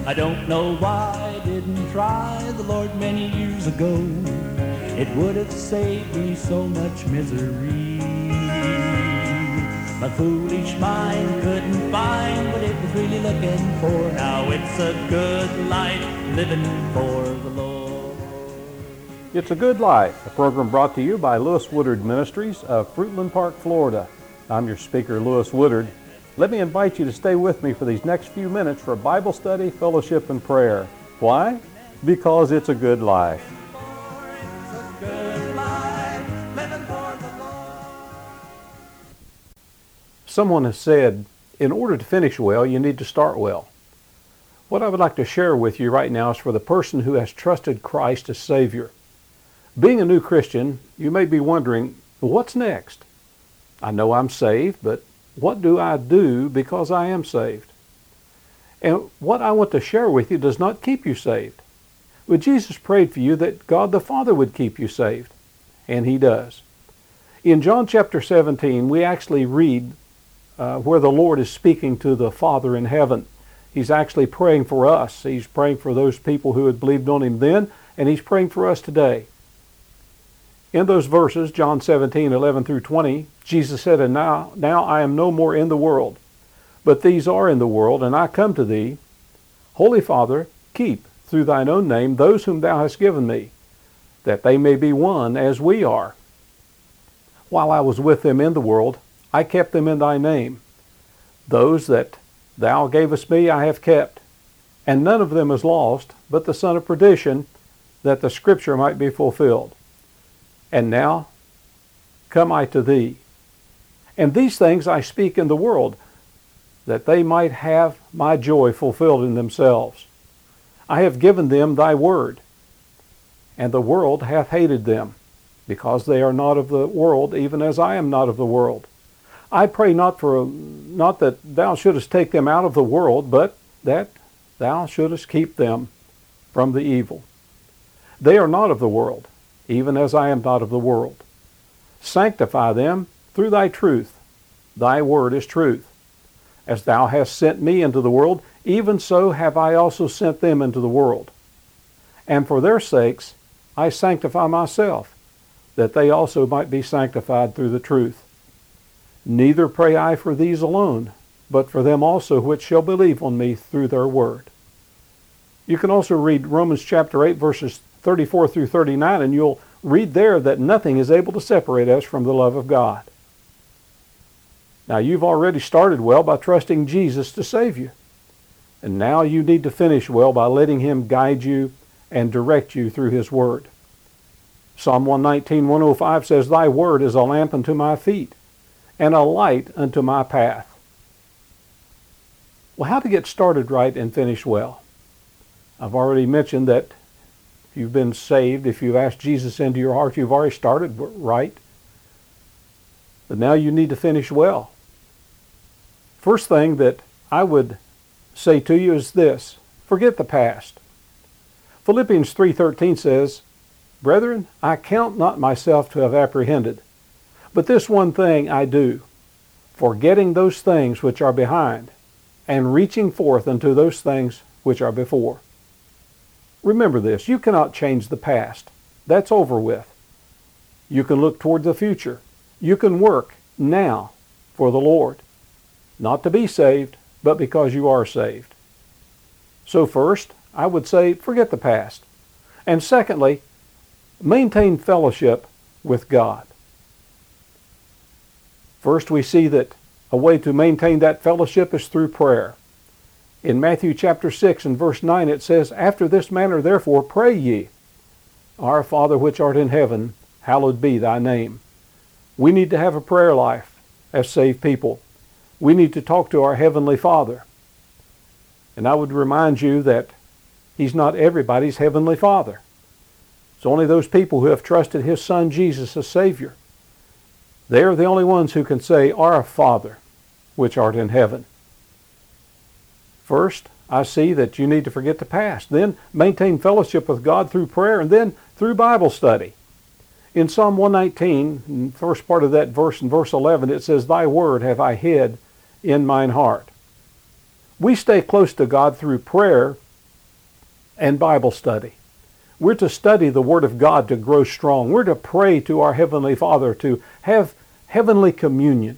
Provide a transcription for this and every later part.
I don't know why I didn't try the Lord many years ago. It would have saved me so much misery. My foolish mind couldn't find what it was really looking for. Now it's a good life living for the Lord. It's a Good Life, a program brought to you by Lewis Woodard Ministries of Fruitland Park, Florida. I'm your speaker, Lewis Woodard. Let me invite you to stay with me for these next few minutes for Bible study, fellowship, and prayer. Why? Because it's a good life. Someone has said, in order to finish well, you need to start well. What I would like to share with you right now is for the person who has trusted Christ as Savior. Being a new Christian, you may be wondering, what's next? I know I'm saved, but what do I do because I am saved? And what I want to share with you does not keep you saved. Well, Jesus prayed for you that God the Father would keep you saved, and He does. In John chapter 17, we actually read where the Lord is speaking to the Father in heaven. He's actually praying for us. He's praying for those people who had believed on Him then, and He's praying for us today. In those verses, John 17, 11 through 20, Jesus said, "And now I am no more in the world, but these are in the world, and I come to thee. Holy Father, keep, through thine own name, those whom thou hast given me, that they may be one as we are. While I was with them in the world, I kept them in thy name. Those that thou gavest me I have kept, and none of them is lost, but the son of perdition, that the scripture might be fulfilled. And now come I to thee. And these things I speak in the world, that they might have my joy fulfilled in themselves. I have given them thy word, and the world hath hated them, because they are not of the world, even as I am not of the world. I pray not that thou shouldest take them out of the world, but that thou shouldest keep them from the evil. They are not of the world, even as I am not of the world. Sanctify them through thy truth. Thy word is truth. As thou hast sent me into the world, even so have I also sent them into the world. And for their sakes I sanctify myself, that they also might be sanctified through the truth. Neither pray I for these alone, but for them also which shall believe on me through their word." You can also read Romans chapter 8, verses 34 through 39, and you'll read there that nothing is able to separate us from the love of God. Now, you've already started well by trusting Jesus to save you. And now you need to finish well by letting Him guide you and direct you through His word. Psalm 119, 105 says, "Thy word is a lamp unto my feet, and a light unto my path." Well, how to get started right and finish well? I've already mentioned that if you've been saved, if you've asked Jesus into your heart, you've already started right. But now you need to finish well. First thing that I would say to you is this: forget the past. Philippians 3:13 says, "Brethren, I count not myself to have apprehended, but this one thing I do, forgetting those things which are behind, and reaching forth unto those things which are before." Remember this: you cannot change the past. That's over with. You can look toward the future. You can work now for the Lord. Not to be saved, but because you are saved. So first, I would say forget the past. And secondly, maintain fellowship with God. First, we see that a way to maintain that fellowship is through prayer. In Matthew chapter 6 and verse 9 it says, "After this manner therefore pray ye, Our Father which art in heaven, hallowed be thy name." We need to have a prayer life as saved people. We need to talk to our Heavenly Father. And I would remind you that He's not everybody's Heavenly Father. It's only those people who have trusted His Son Jesus as Savior. They are the only ones who can say, "Our Father which art in heaven." First, I see that you need to forget the past. Then maintain fellowship with God through prayer, and then through Bible study. In Psalm 119, in the first part of that verse, in verse 11, it says, "Thy word have I hid in mine heart." We stay close to God through prayer and Bible study. We're to study the Word of God to grow strong. We're to pray to our Heavenly Father to have heavenly communion.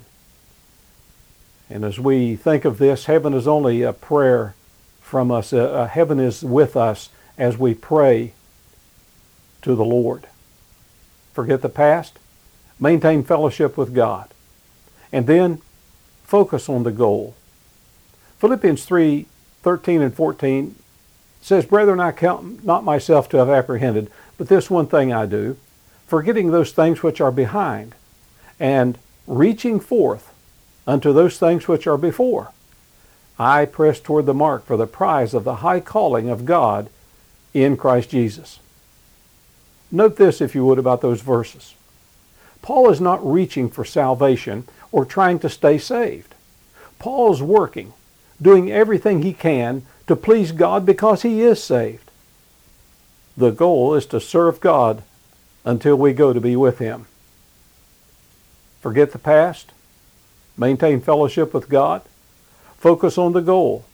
And as we think of this, heaven is only a prayer from us. Heaven is with us as we pray to the Lord. Forget the past. Maintain fellowship with God. And then focus on the goal. Philippians 3:13 and 14 says, Brethren, I count not myself to have apprehended, but this one thing I do, forgetting those things which are behind, and reaching forth unto those things which are before. I press toward the mark for the prize of the high calling of God in Christ Jesus. Note this, if you would, about those verses. Paul is not reaching for salvation or trying to stay saved. Paul is working, doing everything he can to please God because he is saved. The goal is to serve God until we go to be with Him. Forget the past. Maintain fellowship with God. Focus on the goal.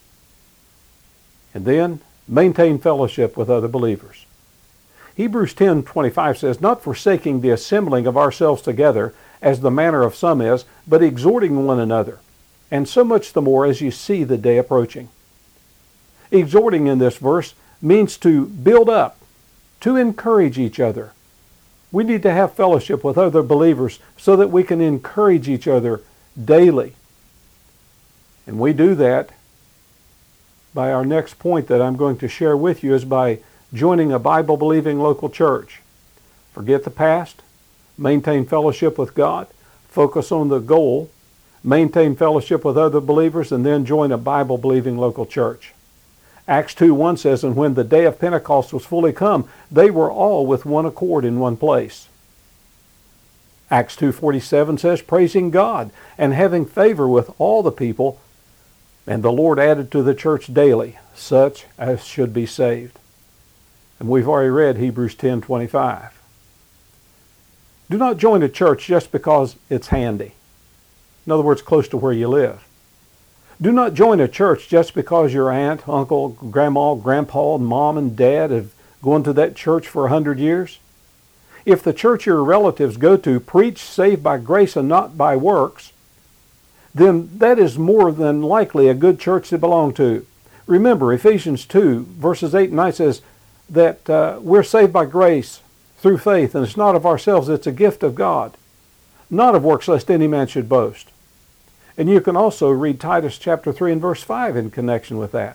And then maintain fellowship with other believers. Hebrews 10:25 says, Not forsaking the assembling of ourselves together, as the manner of some is, but exhorting one another, and so much the more as you see the day approaching. Exhorting in this verse means to build up, to encourage each other. We need to have fellowship with other believers so that we can encourage each other daily. And we do that by our next point that I'm going to share with you is by joining a Bible-believing local church. Forget the past, maintain fellowship with God, focus on the goal, maintain fellowship with other believers, and then join a Bible-believing local church. Acts 2:1 says, And when the day of Pentecost was fully come, they were all with one accord in one place. Acts 2:47 says, Praising God and having favor with all the people, and the Lord added to the church daily such as should be saved. And we've already read Hebrews 10:25. Do not join a church just because it's handy. In other words, close to where you live. Do not join a church just because your aunt, uncle, grandma, grandpa, mom, and dad have gone to that church for 100 years. If the church your relatives go to preach saved by grace and not by works, then that is more than likely a good church to belong to. Remember, Ephesians 2, verses 8 and 9 says that we're saved by grace through faith, and it's not of ourselves, it's a gift of God, not of works, lest any man should boast. And you can also read Titus chapter 3 and verse 5 in connection with that.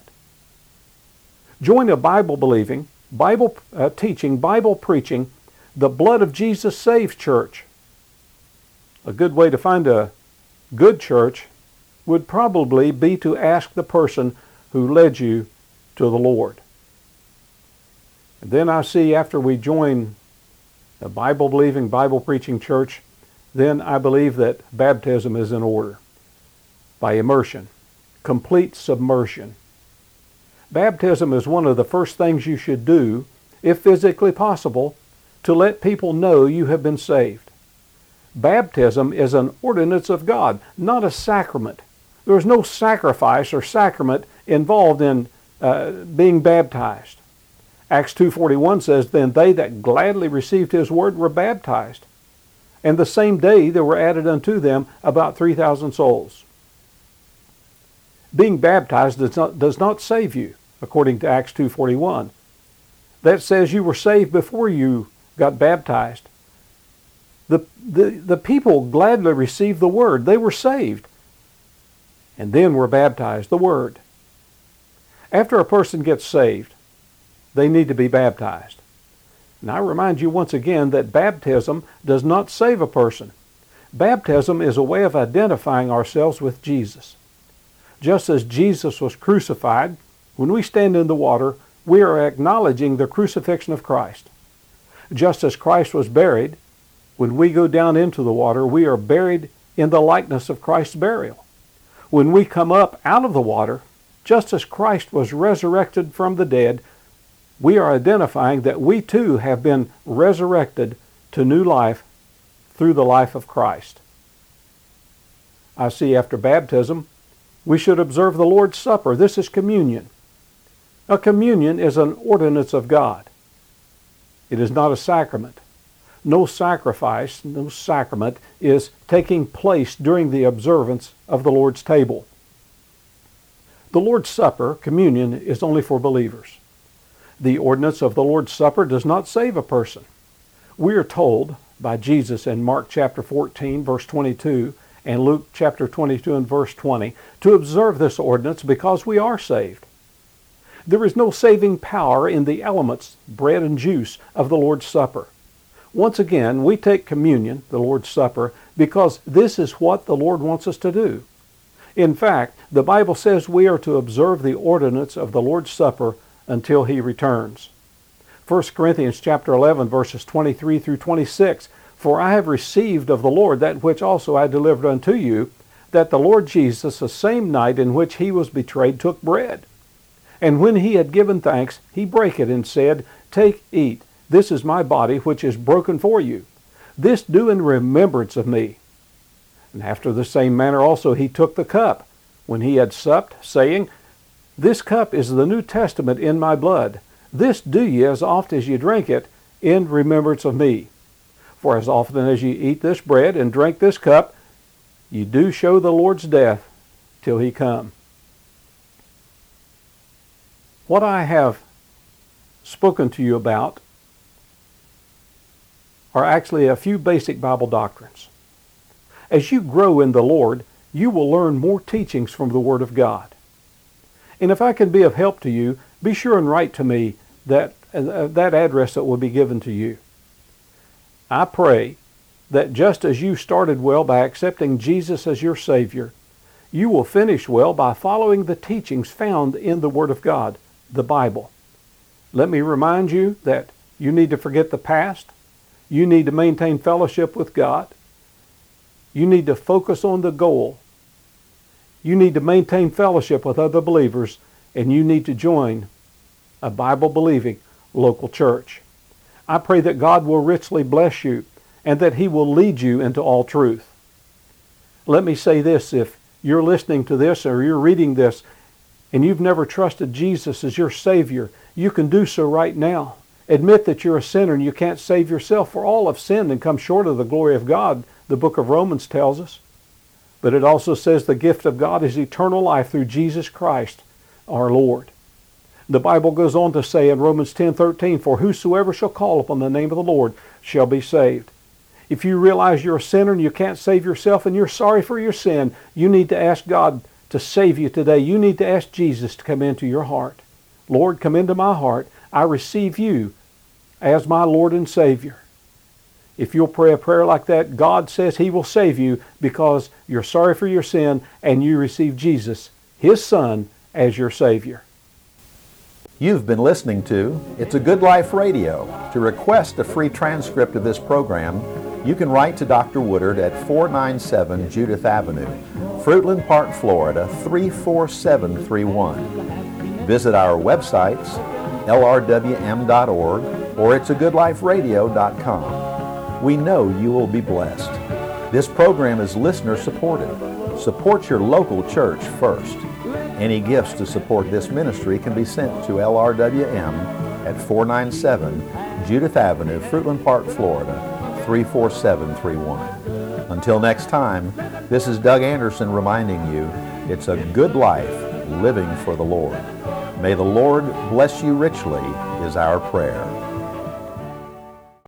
Join a Bible-believing, Bible-teaching, Bible-preaching, the blood of Jesus saves church. A good way to find a good church would probably be to ask the person who led you to the Lord. And then I see after we join a Bible-believing, Bible-preaching church, then I believe that baptism is in order. By immersion, complete submersion. Baptism is one of the first things you should do, if physically possible, to let people know you have been saved. Baptism is an ordinance of God, not a sacrament. There is no sacrifice or sacrament involved in being baptized. Acts 2:41 says, Then they that gladly received His word were baptized. And the same day there were added unto them about 3,000 souls. Being baptized does not save you, according to Acts 2:41. That says you were saved before you got baptized. The people gladly received the word. They were saved. And then were baptized, the word. After a person gets saved, they need to be baptized. And I remind you once again that baptism does not save a person. Baptism is a way of identifying ourselves with Jesus. Just as Jesus was crucified, when we stand in the water, we are acknowledging the crucifixion of Christ. Just as Christ was buried, when we go down into the water, we are buried in the likeness of Christ's burial. When we come up out of the water, just as Christ was resurrected from the dead, we are identifying that we too have been resurrected to new life through the life of Christ. I see after baptism, we should observe the Lord's Supper. This is communion. A communion is an ordinance of God. It is not a sacrament. No sacrifice, no sacrament is taking place during the observance of the Lord's table. The Lord's Supper, communion, is only for believers. The ordinance of the Lord's Supper does not save a person. We are told by Jesus in Mark chapter 14, verse 22, and Luke chapter 22 and verse 20, to observe this ordinance because we are saved. There is no saving power in the elements, bread and juice, of the Lord's Supper. Once again, we take communion, the Lord's Supper, because this is what the Lord wants us to do. In fact, the Bible says we are to observe the ordinance of the Lord's Supper until He returns. 1 Corinthians chapter 11, verses 23 through 26, "For I have received of the Lord that which also I delivered unto you, that the Lord Jesus, the same night in which He was betrayed, took bread. And when He had given thanks, He brake it and said, Take, eat. This is my body, which is broken for you. This do in remembrance of me. And after the same manner also He took the cup, when He had supped, saying, This cup is the New Testament in my blood. This do ye as oft as ye drink it, in remembrance of me. For as often as ye eat this bread and drink this cup, ye do show the Lord's death till He come." What I have spoken to you about are actually a few basic Bible doctrines. As you grow in the Lord, you will learn more teachings from the Word of God. And if I can be of help to you, be sure and write to me that address that will be given to you. I pray that just as you started well by accepting Jesus as your Savior, you will finish well by following the teachings found in the Word of God, the Bible. Let me remind you that you need to forget the past. You need to maintain fellowship with God. You need to focus on the goal. You need to maintain fellowship with other believers, and you need to join a Bible-believing local church. I pray that God will richly bless you and that He will lead you into all truth. Let me say this, if you're listening to this or you're reading this and you've never trusted Jesus as your Savior, you can do so right now. Admit that you're a sinner and you can't save yourself, for all have sinned and come short of the glory of God, the book of Romans tells us. But it also says the gift of God is eternal life through Jesus Christ, our Lord. The Bible goes on to say in Romans 10:13, "For whosoever shall call upon the name of the Lord shall be saved." If you realize you're a sinner and you can't save yourself and you're sorry for your sin, you need to ask God to save you today. You need to ask Jesus to come into your heart. Lord, come into my heart. I receive you as my Lord and Savior. If you'll pray a prayer like that, God says He will save you because you're sorry for your sin and you receive Jesus, His Son, as your Savior. You've been listening to It's a Good Life Radio. To request a free transcript of this program, you can write to Dr. Woodard at 497 Judith Avenue, Fruitland Park, Florida 34731. Visit our websites, lrwm.org or itsagoodliferadio.com. We know you will be blessed. This program is listener supported. Support your local church first. Any gifts to support this ministry can be sent to LRWM at 497 Judith Avenue, Fruitland Park, Florida 34731. Until next time, this is Doug Anderson reminding you, it's a good life living for the Lord. May the Lord bless you richly is our prayer.